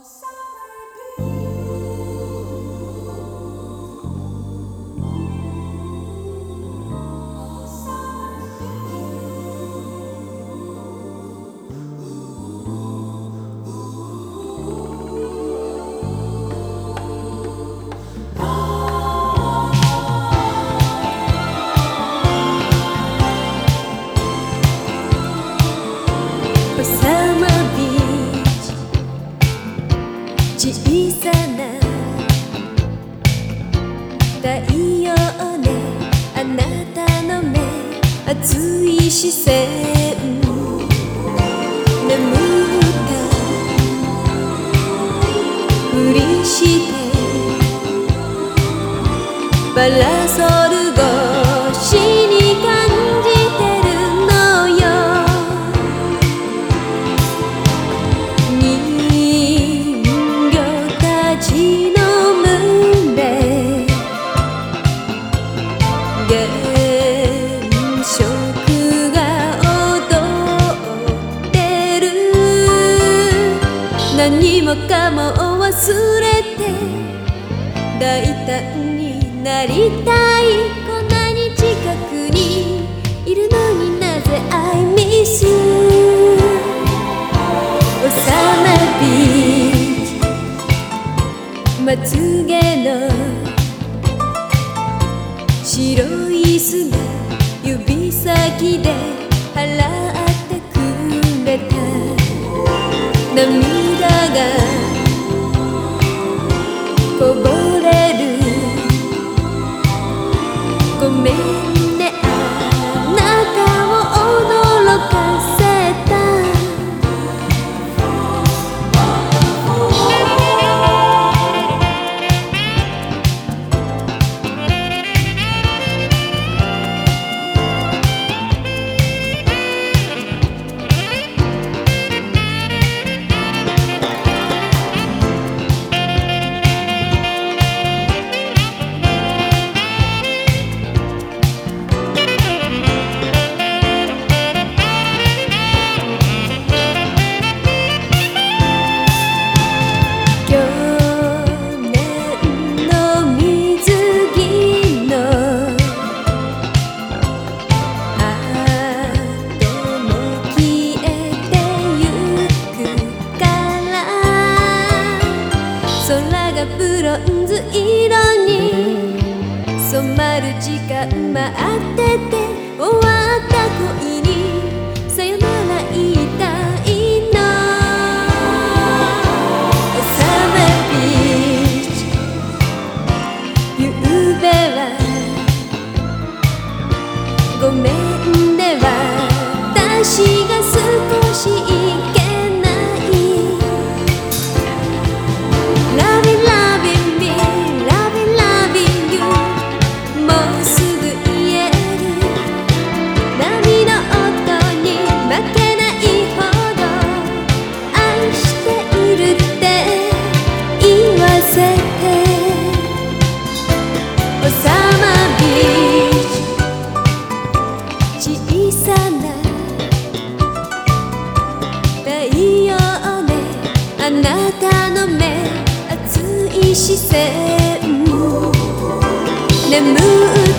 小さな太陽ね、あなたの目熱い視線、眠ったふりしてパラソル越しに感じてるのよ。人形たちの群れ、原色が踊ってる。何もかも忘れて大胆になりたい。こんなに近くにいるのになぜ I miss you。 おさまビーチ、まつげの白い砂指先で払ってくれた。涙がこぼれる。ごめんね、あなたを驚かせた。空がブロンズ色に染まる時間待ってて、終わった恋にさよなら言いたいの。おさまビーチ、ゆうべはごめんね、私が少しいけ小さな太陽ね、あなたの目熱い視線、眠